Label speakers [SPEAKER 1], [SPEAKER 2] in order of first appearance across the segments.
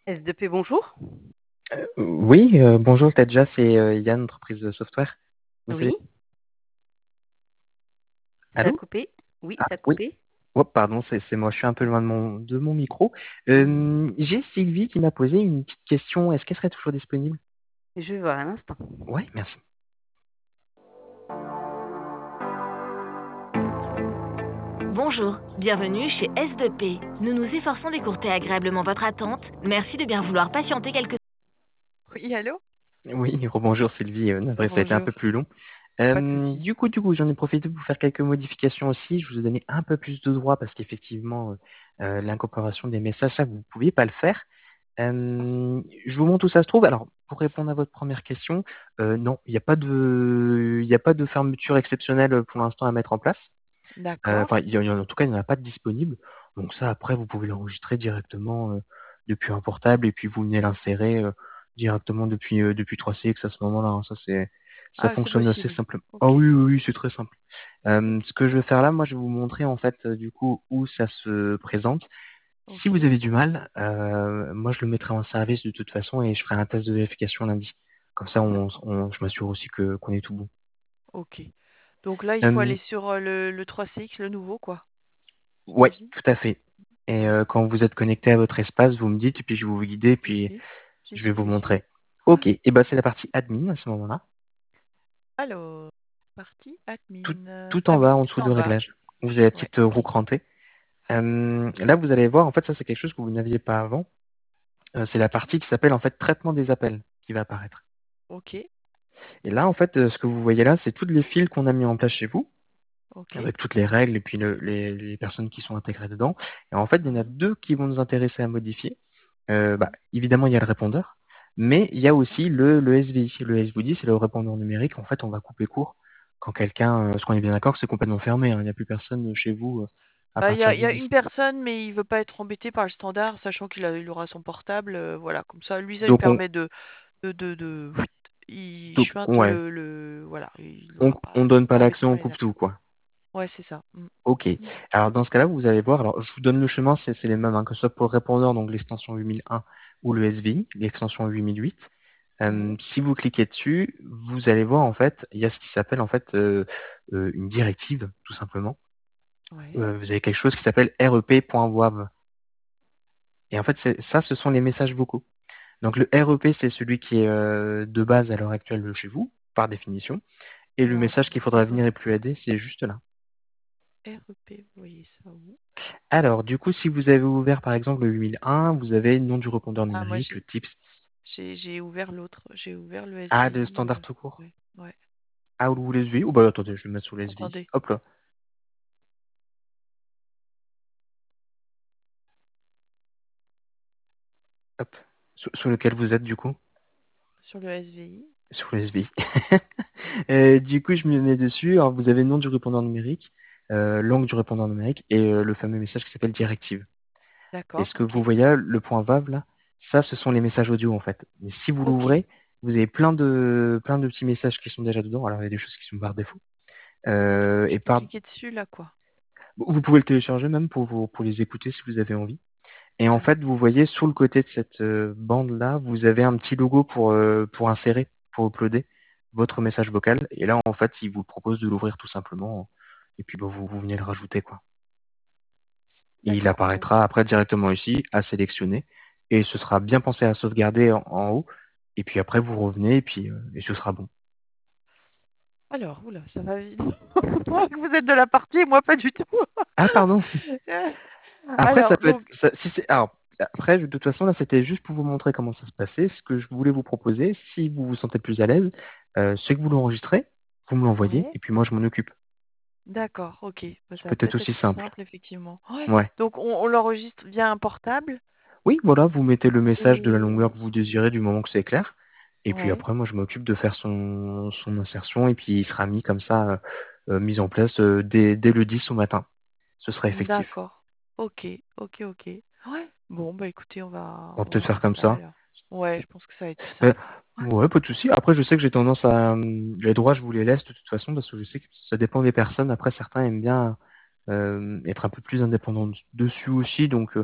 [SPEAKER 1] S2P, bonjour.
[SPEAKER 2] Oui, bonjour Tadja, c'est Yann, entreprise de software. Vous
[SPEAKER 1] Oui,
[SPEAKER 2] allez...
[SPEAKER 1] ça a
[SPEAKER 2] Allô?
[SPEAKER 1] coupé. Oui,
[SPEAKER 2] Ah
[SPEAKER 1] ça a
[SPEAKER 2] oui.
[SPEAKER 1] coupé.
[SPEAKER 2] Oh, pardon, c'est moi, je suis un peu loin de mon micro. J'ai Sylvie qui m'a posé une petite question. Est-ce qu'elle serait toujours disponible?
[SPEAKER 1] Je vais voir un instant.
[SPEAKER 2] Oui, merci.
[SPEAKER 3] Bonjour, bienvenue chez S2P. Nous nous efforçons d'écourter agréablement votre attente. Merci de bien vouloir patienter quelques...
[SPEAKER 4] Oui, allô?
[SPEAKER 2] Oui, rebonjour Sylvie, navré, ça a été un peu
[SPEAKER 4] Bonjour,
[SPEAKER 2] plus long.
[SPEAKER 4] pas de souci.
[SPEAKER 2] Du coup, j'en ai profité pour faire quelques modifications aussi. Je vous ai donné un peu plus de droits parce qu'effectivement, l'incorporation des messages, ça, vous ne pouviez pas le faire. Je vous montre où ça se trouve. Alors, pour répondre à votre première question, non, il n'y a pas de fermeture exceptionnelle pour l'instant à mettre en place.
[SPEAKER 4] D'accord.
[SPEAKER 2] Enfin, en tout cas, il n'y en a pas de disponible. Donc ça, après, vous pouvez l'enregistrer directement depuis un portable et puis vous venez l'insérer directement depuis 3CX à ce moment-là, hein. Ça
[SPEAKER 4] Ah, c'est
[SPEAKER 2] fonctionne assez
[SPEAKER 4] possible.
[SPEAKER 2] simple. Ah
[SPEAKER 4] Ok.
[SPEAKER 2] oui, oui, oui, c'est très simple.
[SPEAKER 4] Ok.
[SPEAKER 2] Ce que je vais faire là, moi, je vais vous montrer en fait du coup où ça se présente. Si vous
[SPEAKER 4] Ok.
[SPEAKER 2] avez du mal, moi je le mettrai en service de toute façon et je ferai un test de vérification lundi. Comme ça,
[SPEAKER 4] D-
[SPEAKER 2] je m'assure aussi que qu'on est tout bon.
[SPEAKER 4] Ok. Donc là, il faut
[SPEAKER 2] Euh,
[SPEAKER 4] aller sur le 3CX, le nouveau, quoi. Tu m'as
[SPEAKER 2] ouais,
[SPEAKER 4] dit?
[SPEAKER 2] tout à fait. Et
[SPEAKER 4] Ok.
[SPEAKER 2] quand vous êtes connecté à votre espace, vous me dites et puis je vais vous guider et
[SPEAKER 4] J'y
[SPEAKER 2] puis
[SPEAKER 4] suis. J'y
[SPEAKER 2] je vais
[SPEAKER 4] suis,
[SPEAKER 2] vous
[SPEAKER 4] j'y suis.
[SPEAKER 2] montrer. Ok, et ben c'est la partie admin à ce moment-là.
[SPEAKER 4] Alors, partie
[SPEAKER 2] Tout,
[SPEAKER 4] admin.
[SPEAKER 2] tout
[SPEAKER 4] Ah
[SPEAKER 2] en bas,
[SPEAKER 4] oui,
[SPEAKER 2] en
[SPEAKER 4] tout
[SPEAKER 2] dessous
[SPEAKER 4] en
[SPEAKER 2] de
[SPEAKER 4] bas.
[SPEAKER 2] réglage. Vous avez la
[SPEAKER 4] Ouais,
[SPEAKER 2] petite roue
[SPEAKER 4] ok.
[SPEAKER 2] crantée. Là, vous allez voir, en fait, ça c'est quelque chose que vous n'aviez pas avant. C'est la
[SPEAKER 4] Ok.
[SPEAKER 2] partie qui s'appelle en fait traitement des appels qui va apparaître.
[SPEAKER 4] Ok.
[SPEAKER 2] Et là, en fait, ce que vous voyez là, c'est tous les fils qu'on a mis en place chez vous,
[SPEAKER 4] Ok.
[SPEAKER 2] avec toutes les règles et puis les personnes qui sont intégrées dedans. Et en fait, il y en a
[SPEAKER 4] Mhm.
[SPEAKER 2] deux qui vont nous intéresser à modifier.
[SPEAKER 4] Mhm.
[SPEAKER 2] Évidemment, il y a le répondeur, mais il y a aussi le SVI. Le SVI, c'est le répondeur numérique. En fait, on va couper court quand quelqu'un, parce qu'on est bien d'accord que c'est complètement fermé, hein, il n'y a plus personne chez vous à
[SPEAKER 4] Bah,
[SPEAKER 2] partir
[SPEAKER 4] il
[SPEAKER 2] du
[SPEAKER 4] y a
[SPEAKER 2] 10.
[SPEAKER 4] une personne, mais il veut pas être embêté par le standard, sachant il aura son portable. Voilà, comme ça, lui, ça lui
[SPEAKER 2] Donc,
[SPEAKER 4] permet de... Il chuinte
[SPEAKER 2] ouais,
[SPEAKER 4] voilà, il
[SPEAKER 2] on,
[SPEAKER 4] aura pas
[SPEAKER 2] on donne pas
[SPEAKER 4] embêté
[SPEAKER 2] l'accès,
[SPEAKER 4] par
[SPEAKER 2] on
[SPEAKER 4] les
[SPEAKER 2] coupe
[SPEAKER 4] appels.
[SPEAKER 2] tout, quoi.
[SPEAKER 4] Ouais, c'est ça.
[SPEAKER 2] Ok.
[SPEAKER 4] Mm.
[SPEAKER 2] Alors dans ce cas-là, vous allez voir. Alors je vous donne le chemin, c'est les mêmes, hein, que ce soit pour le répondeur, donc l'extension 8001 ou le SVI, l'extension 8008.
[SPEAKER 4] Ouais,
[SPEAKER 2] Si vous cliquez dessus, vous allez voir en fait, il y a ce qui s'appelle en fait une directive, tout simplement.
[SPEAKER 4] ouais.
[SPEAKER 2] Vous avez quelque chose qui s'appelle rep.wav. Et en fait, ça, ce sont les messages vocaux. Donc le REP, c'est celui qui est de base à l'heure actuelle chez vous, par définition. Et le
[SPEAKER 4] Alors,
[SPEAKER 2] message qu'il faudra venir épluader, c'est juste là.
[SPEAKER 4] REP, vous voyez ça où?
[SPEAKER 2] Alors, du coup, si vous avez ouvert par exemple le 8001, vous avez le nom du répondeur
[SPEAKER 4] Ah, moi,
[SPEAKER 2] numérique, le type.
[SPEAKER 4] j'ai ouvert l'autre. J'ai ouvert le
[SPEAKER 2] Ah, le
[SPEAKER 4] SVI.
[SPEAKER 2] standard tout court.
[SPEAKER 4] Ouais, ouais.
[SPEAKER 2] Ah, ou le SVI. Oh, bah attendez, je vais le mettre sur le SVI.
[SPEAKER 4] Attendez.
[SPEAKER 2] Hop là. Hop. Sur lequel vous êtes, du coup?
[SPEAKER 4] Sur le SVI.
[SPEAKER 2] Sur le SVI. Du coup, je me mets dessus. Alors, vous avez le nom du répondeur numérique, langue du répondeur numérique et le fameux message qui s'appelle directive. Et
[SPEAKER 4] D'accord,
[SPEAKER 2] ce que
[SPEAKER 4] ok.
[SPEAKER 2] vous voyez là, le point VAV, là, ça, ce sont les messages audio, en fait. Mais si vous
[SPEAKER 4] Ok.
[SPEAKER 2] l'ouvrez, vous avez plein de petits messages qui sont déjà dedans. Alors, il y a des choses qui sont par défaut.
[SPEAKER 4] Donc, je
[SPEAKER 2] Et
[SPEAKER 4] peux
[SPEAKER 2] par
[SPEAKER 4] cliquer dessus, là, quoi.
[SPEAKER 2] Vous pouvez le télécharger même pour les écouter si vous avez envie. Et en
[SPEAKER 4] Ouais.
[SPEAKER 2] fait, vous voyez sur le côté de cette bande-là, vous avez un petit logo pour insérer, pour uploader votre message vocal. Et là, en fait, il vous propose de l'ouvrir tout simplement. Et puis, bah, vous venez le rajouter, quoi. Et il
[SPEAKER 4] D'accord, ok.
[SPEAKER 2] apparaîtra après directement ici, à sélectionner. Et ce sera bien pensé à sauvegarder en haut. Et puis après, vous revenez et ce sera bon.
[SPEAKER 4] Alors, oula, ça va vite. Vous êtes de la partie, moi, pas du tout.
[SPEAKER 2] Ah, pardon. Après, ça
[SPEAKER 4] Alors,
[SPEAKER 2] peut être.
[SPEAKER 4] donc,
[SPEAKER 2] Si c'est, alors, après, de toute façon, là, c'était juste pour vous montrer comment ça se passait. Ce que je voulais vous proposer, si vous vous sentez plus à l'aise, c'est que vous l'enregistrez, vous me l'envoyez,
[SPEAKER 4] ouais.
[SPEAKER 2] et puis moi, je m'en occupe.
[SPEAKER 4] D'accord, ok. Bah,
[SPEAKER 2] C'est
[SPEAKER 4] ça va
[SPEAKER 2] peut-être
[SPEAKER 4] peut-être être
[SPEAKER 2] aussi
[SPEAKER 4] plus
[SPEAKER 2] simple.
[SPEAKER 4] simple, effectivement. Ouais.
[SPEAKER 2] Ouais.
[SPEAKER 4] Donc, on l'enregistre via un portable.
[SPEAKER 2] Oui, voilà, vous mettez le message de la longueur
[SPEAKER 4] Et...
[SPEAKER 2] que vous désirez du moment que c'est clair. Et puis
[SPEAKER 4] Ouais.
[SPEAKER 2] après, moi, je m'occupe de faire son insertion, et puis il sera mis comme ça, mis en place dès le 10 au matin. Ce sera effectif.
[SPEAKER 4] D'accord. Ok, ok, ok. Ouais. Bon, bah écoutez,
[SPEAKER 2] On va
[SPEAKER 4] on va
[SPEAKER 2] peut-être faire
[SPEAKER 4] faire
[SPEAKER 2] comme
[SPEAKER 4] ça
[SPEAKER 2] ça.
[SPEAKER 4] alors. Ouais, je pense que ça va être plus
[SPEAKER 2] Ben,
[SPEAKER 4] simple. Ouais.
[SPEAKER 2] ouais, pas de souci. Après, je sais que j'ai tendance à les droits, je vous les laisse de toute façon parce que je sais que ça dépend des personnes. Après, certains aiment bien être un peu plus indépendants dessus aussi. Donc,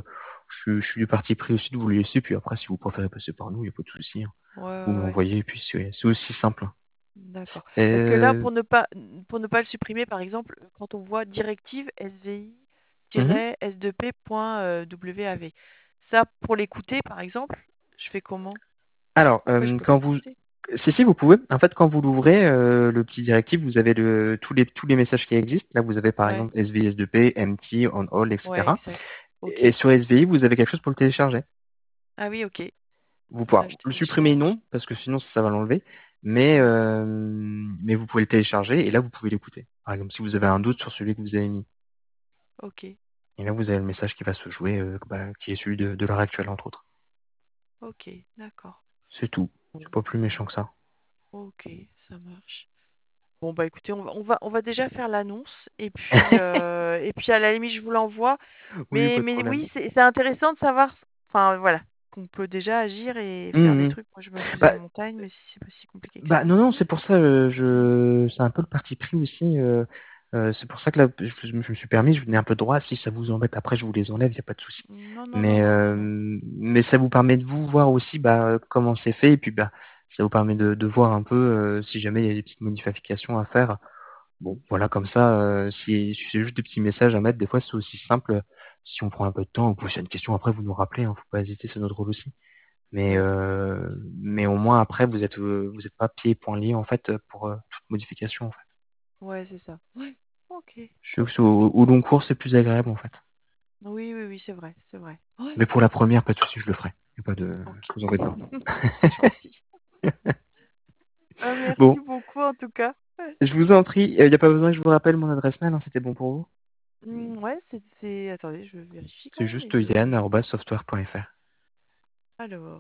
[SPEAKER 2] je suis du parti pris aussi de vous le laisser, puis après, si vous préférez passer par nous, il n'y a pas de souci, hein.
[SPEAKER 4] Ouais,
[SPEAKER 2] Vous me
[SPEAKER 4] ouais, ouais.
[SPEAKER 2] l'envoyez, et puis c'est aussi simple.
[SPEAKER 4] D'accord. Parce que là,
[SPEAKER 2] Euh,
[SPEAKER 4] pour ne pas le supprimer, par exemple, quand on voit directive
[SPEAKER 2] mhm.
[SPEAKER 4] SVI-S2P.wav, ça, pour l'écouter, par exemple, je fais comment?
[SPEAKER 2] Alors,
[SPEAKER 4] Pourquoi je peux pas
[SPEAKER 2] quand vous...
[SPEAKER 4] l'écouter?
[SPEAKER 2] Si, vous pouvez. En fait, quand vous l'ouvrez, le petit directive, vous avez tous les messages qui existent. Là, vous avez par
[SPEAKER 4] Ouais,
[SPEAKER 2] exemple SVI, S2P, MT, on all,
[SPEAKER 4] ouais,
[SPEAKER 2] etc.
[SPEAKER 4] exact. Ok.
[SPEAKER 2] Et sur SVI, vous avez quelque chose pour le télécharger.
[SPEAKER 4] Ah oui, ok.
[SPEAKER 2] Vous pouvez
[SPEAKER 4] Là, je
[SPEAKER 2] le supprimer,
[SPEAKER 4] télécharge.
[SPEAKER 2] non, parce que sinon ça va l'enlever. Mais,
[SPEAKER 4] Ouais,
[SPEAKER 2] vous pouvez le télécharger et là, vous pouvez l'écouter. Par exemple, si vous avez un doute sur celui que vous avez mis.
[SPEAKER 4] ok.
[SPEAKER 2] Et là, vous avez le message qui va se jouer, qui est celui de l'heure actuelle, entre autres.
[SPEAKER 4] Ok, d'accord.
[SPEAKER 2] C'est tout.
[SPEAKER 4] Bon,
[SPEAKER 2] C'est pas plus méchant que ça.
[SPEAKER 4] ok, ça marche. Bon, bah écoutez, on va déjà faire l'annonce et puis à la limite, je vous l'envoie.
[SPEAKER 2] Oui, pas de
[SPEAKER 4] Mais
[SPEAKER 2] problème.
[SPEAKER 4] oui, c'est intéressant de savoir, enfin voilà, qu'on peut déjà agir et faire des
[SPEAKER 2] Mhm.
[SPEAKER 4] trucs. Moi, je me faisais
[SPEAKER 2] Bah,
[SPEAKER 4] en montagne, mais si c'est pas si compliqué que
[SPEAKER 2] Bah
[SPEAKER 4] ça.
[SPEAKER 2] non, non, c'est pour ça, c'est un peu le parti pris aussi. C'est pour ça que là, je me suis permis, je venais un peu droit. Si ça vous embête, après, je vous les enlève, il n'y a pas de souci.
[SPEAKER 4] Non, non, non, non, non, non.
[SPEAKER 2] Mais ça vous permet de vous voir aussi comment c'est fait. Et puis, ça vous permet de voir un peu si jamais il y a des petites modifications à faire. Bon, voilà, comme ça, si c'est juste des petits messages à mettre, des fois, c'est aussi simple. Si on prend un peu de temps, vous pouvez faire une question, après, vous nous rappelez, hein, faut pas hésiter, c'est notre rôle aussi. Mais,
[SPEAKER 4] Ouais,
[SPEAKER 2] euh, mais au moins après, vous êtes pas pieds et poings liés en fait pour toute modification en fait.
[SPEAKER 4] ouais, c'est ça. Ouais, ok.
[SPEAKER 2] Je trouve que au long cours, c'est plus agréable en fait.
[SPEAKER 4] Oui, oui, oui, c'est vrai, c'est vrai. Ouais,
[SPEAKER 2] Mais pour la première, pas de souci, je le ferai. Y a pas de,
[SPEAKER 4] ok.
[SPEAKER 2] vous embêtez pas.
[SPEAKER 4] C'est gentil.
[SPEAKER 2] Bon,
[SPEAKER 4] Merci beaucoup en tout cas.
[SPEAKER 2] je vous en prie. Il n'y a pas besoin que je vous rappelle mon adresse mail, hein, c'était bon pour vous.
[SPEAKER 4] Ouais, Attendez, je vérifie quand
[SPEAKER 2] C'est
[SPEAKER 4] même,
[SPEAKER 2] juste
[SPEAKER 4] mais je...
[SPEAKER 2] yann@software.fr.
[SPEAKER 4] Alors,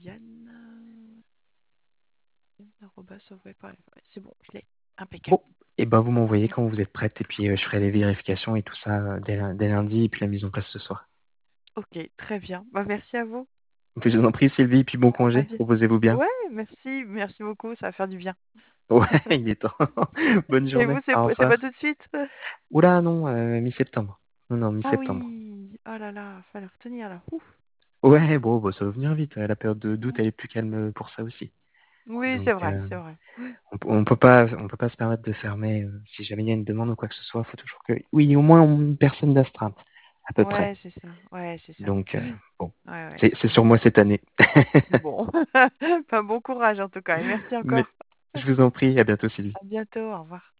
[SPEAKER 4] Yann@software.fr. C'est bon, je l'ai. Impeccable.
[SPEAKER 2] Bon, et ben vous m'envoyez quand vous êtes prête et puis je ferai les vérifications et tout ça dès lundi et puis la mise en place ce soir.
[SPEAKER 4] Ok, très bien. Bah, merci à vous.
[SPEAKER 2] Je vous en prie Sylvie, et puis bon
[SPEAKER 4] À
[SPEAKER 2] congé,
[SPEAKER 4] bien.
[SPEAKER 2] reposez-vous bien.
[SPEAKER 4] Ouais, merci. Merci beaucoup. Ça va faire du bien.
[SPEAKER 2] Ouais, il est temps. Bonne
[SPEAKER 4] Et
[SPEAKER 2] journée,
[SPEAKER 4] vous,
[SPEAKER 2] au
[SPEAKER 4] c'est pas
[SPEAKER 2] revoir.
[SPEAKER 4] tout de suite?
[SPEAKER 2] Oula, non, mi-septembre. Non, non,
[SPEAKER 4] Ah
[SPEAKER 2] mi-septembre.
[SPEAKER 4] oui. Oh là là, fallait retenir là. Ouf.
[SPEAKER 2] Ouais, bon, bah, ça va venir vite. La période d'août,
[SPEAKER 4] Mm.
[SPEAKER 2] elle est plus calme pour ça aussi.
[SPEAKER 4] Oui, c'est
[SPEAKER 2] Donc,
[SPEAKER 4] vrai, c'est vrai.
[SPEAKER 2] on peut pas se permettre de fermer. Si jamais il y a une demande ou quoi que ce soit, il faut toujours que, oui, au moins une personne d'astreinte, à peu près.
[SPEAKER 4] Ouais, c'est ça. Ouais, c'est ça.
[SPEAKER 2] Donc, bon,
[SPEAKER 4] Ouais, ouais.
[SPEAKER 2] c'est sur moi cette année.
[SPEAKER 4] Bon. Enfin, bon courage en tout cas et merci
[SPEAKER 2] Mais
[SPEAKER 4] encore.
[SPEAKER 2] je vous en prie, à bientôt, Sylvie.
[SPEAKER 4] À bientôt. Au revoir.